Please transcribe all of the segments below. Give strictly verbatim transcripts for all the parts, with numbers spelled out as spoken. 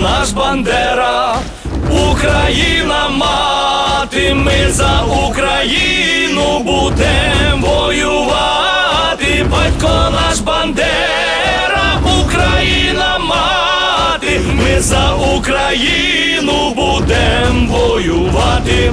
наш Бандера. Україна мати, ми за Україну будем воювати. Батько наш Бандера, Україна мати, ми за Україну будем воювати.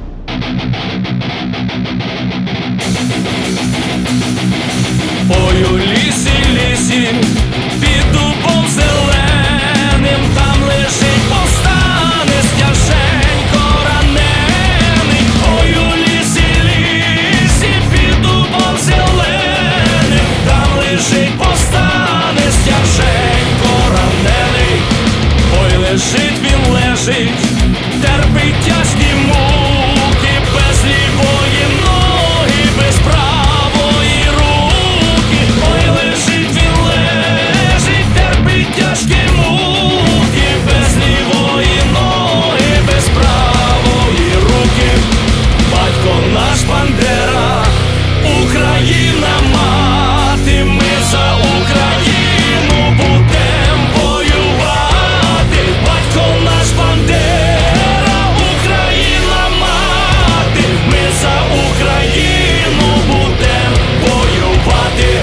Ой, у лісі, лісі, під дубом зеленим, там лежить повстане стяженько ранений. Ой, у лісі, лісі, під дубом зеленим, там лежить повстане стяженько ранений. Ой, лежить він, лежить, терпить тяжкі муки, без лівої ноги, без правої руки. Ой, лежить він, лежить, терпить тяжкі муки, без лівої ноги, без правої руки. Батько наш Бандера, Україна мати, ми за Україну будем воювати. Батько наш Бандера, Україна мати, ми за Україну будем воювати.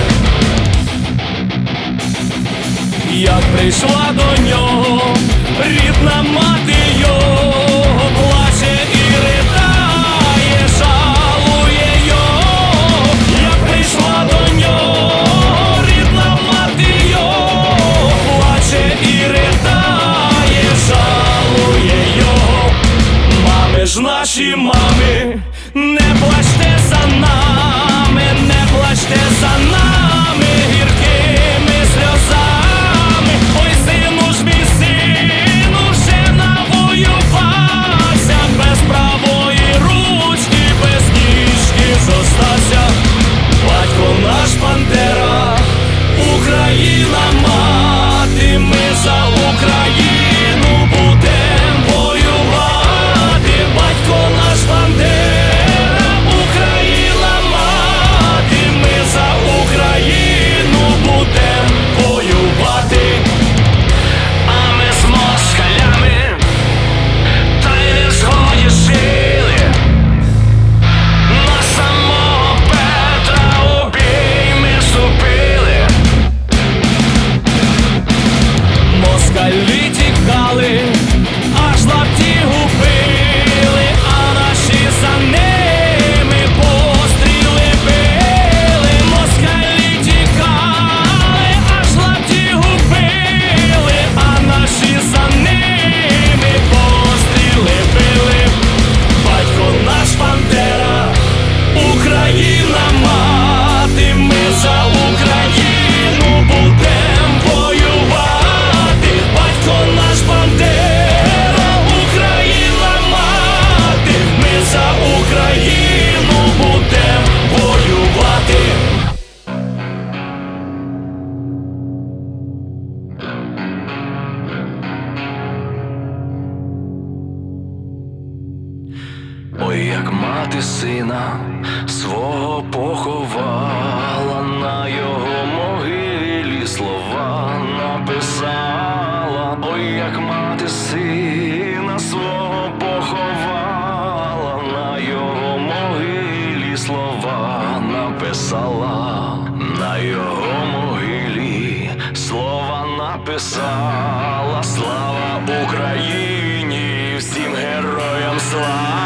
Як прийшла до нього рідна мати його, плаче і ридає, жалує його. Як прийшла до нього рідна мати його, плаче і ридає, жалує його. Мами ж наші, мами, не плачте за нами, не плачте за нами гіркими сльозами. Ой, сину ж мій, сину, вже навоювався, без правої ручки, без ніжки зостався. Батько наш Бандера, Україна мати, ми за Україну будем воювати. Батько наш Бандера, Україна мати, ми за Україну будем воювати. А ми з москалями та й не згодішили, на самого Петра у бій ми вступили. Москалі тікали, аж лапті губили, а наші за ними постріли били. Москалі тікали, аж лапті губили, а наші за ними постріли били. Батько наш Бандера, Україна мати, ми за Україну будем воювати. Батько наш Бандера, Україна мати, ми за Україну будем воювати. Ой, як мати сина свого поховала, на його могилі слова написала. Ой, як мати сина свого поховала, на його могилі слова написала. На його могилі слова написала. Слава Україні, всім героям слава!